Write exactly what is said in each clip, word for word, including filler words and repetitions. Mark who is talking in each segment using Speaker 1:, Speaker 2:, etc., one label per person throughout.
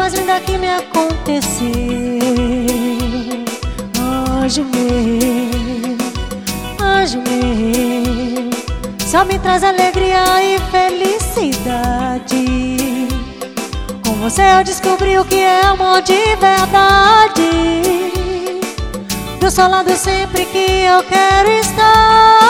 Speaker 1: mais linda que me aconteceu. Anjo meu, anjo meu, só me traz alegria e felicidade. Com você eu descobri o que é amor de verdade. Do seu lado sempre que eu quero estar.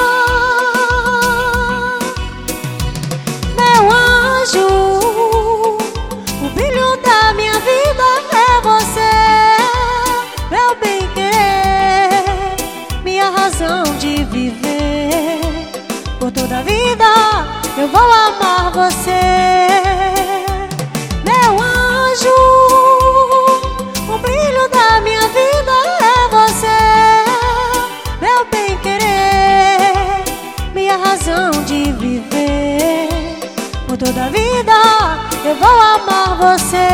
Speaker 1: Meu anjo, o brilho da minha vida é você. Meu bem-querer, minha razão de viver. Por toda a vida eu vou amar você. Meu anjo, o brilho da minha vida é você. Meu bem-querer, minha razão de viver. Por toda a vida eu vou amar você.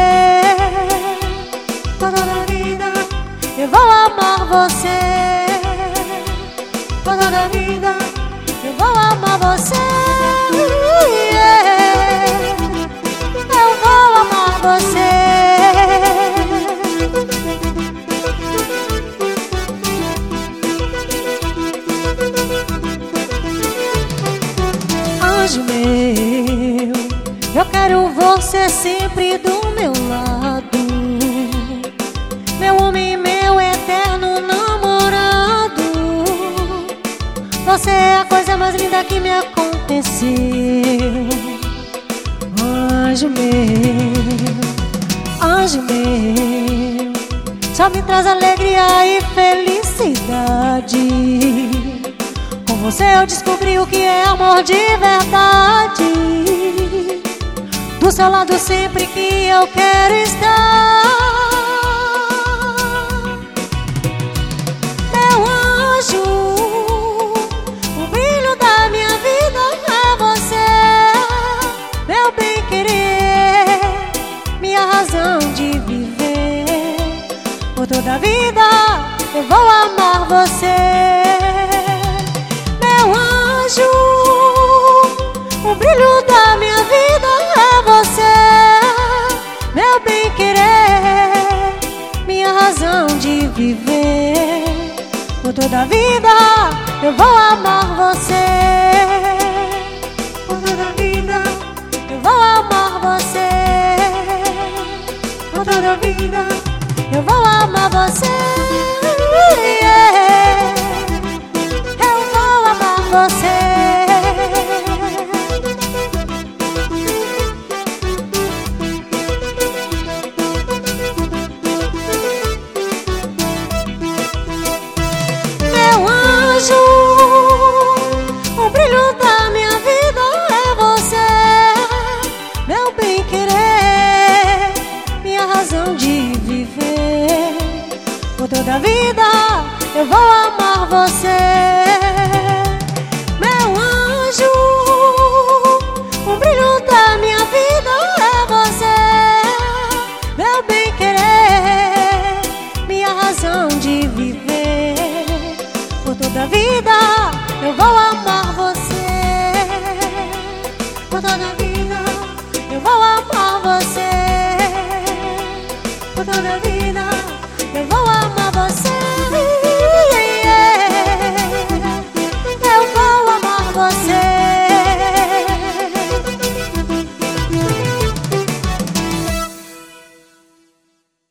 Speaker 1: Por toda a vida eu vou amar você. Por toda a vida eu vou amar você. Yeah. Eu vou amar você. Anjo meu, eu quero você sempre do meu lado. Meu homem, meu eterno namorado. Você é a coisa mais linda que me aconteceu. Anjo meu, anjo meu, só me traz alegria e felicidade. Com você eu descobri o que é amor de verdade. Do seu lado sempre que eu quero estar. Meu anjo, o brilho da minha vida é você. Meu bem-querer, minha razão de viver. Por toda a vida eu vou amar você. Meu anjo, o brilho da minha vida é você. Meu bem-querer, minha razão de viver. Por toda a vida eu vou amar você. Por toda a vida eu vou amar você. Por toda a vida eu vou amar você. Yeah. Eu vou amar você. Meu anjo, o brilho da minha vida é você. Meu bem-querer, minha razão de viver. Por toda a vida eu vou amar você. Meu anjo, o brilho da minha vida é você. Meu bem-querer, minha razão de viver. Por toda a vida eu vou amar você. Por toda a vida eu vou amar você. Por toda a vida